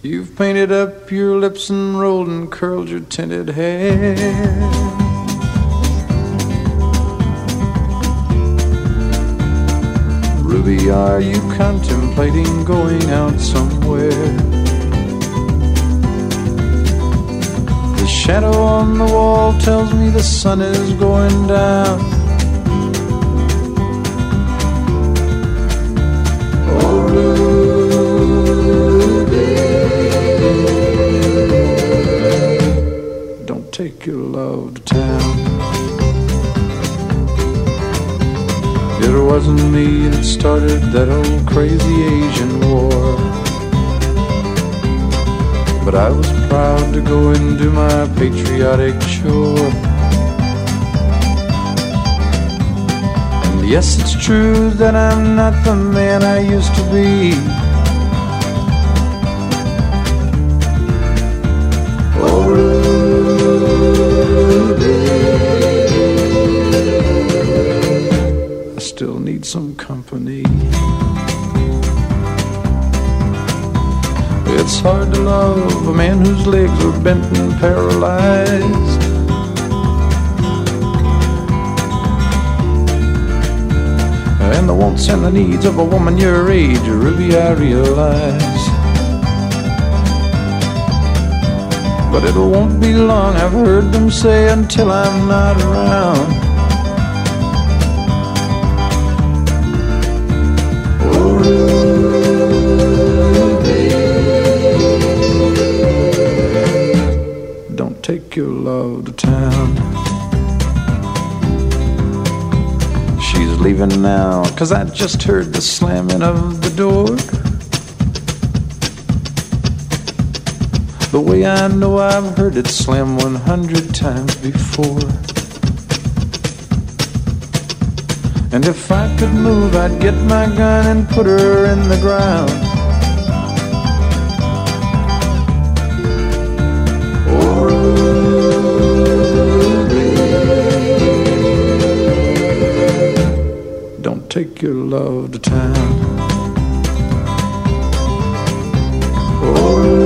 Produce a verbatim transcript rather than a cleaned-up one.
You've painted up your lips and rolled and curled your tinted hair. Ruby, are you contemplating going out somewhere? The shadow on the wall tells me the sun is going down. Oh, Ruby, don't take your love to town. It wasn't me that started that old crazy Asian war, but I was proud to go and do my patriotic chore. And yes, it's true that I'm not the man I used to be. Oh, Ruby, I still need some company. It's hard to love a man whose legs are bent and paralyzed. And the wants and the needs of a woman your age, Ruby, I realize. But it won't be long, I've heard them say, until I'm not around. Oh, Ruby, don't take your love to town. She's leaving now, 'cause I just heard the slamming of the door. The way I know I've heard it slam one hundred times before. And if I could move, I'd get my gun and put her in the ground. Oh, Ruby, don't take your love to town. Oh,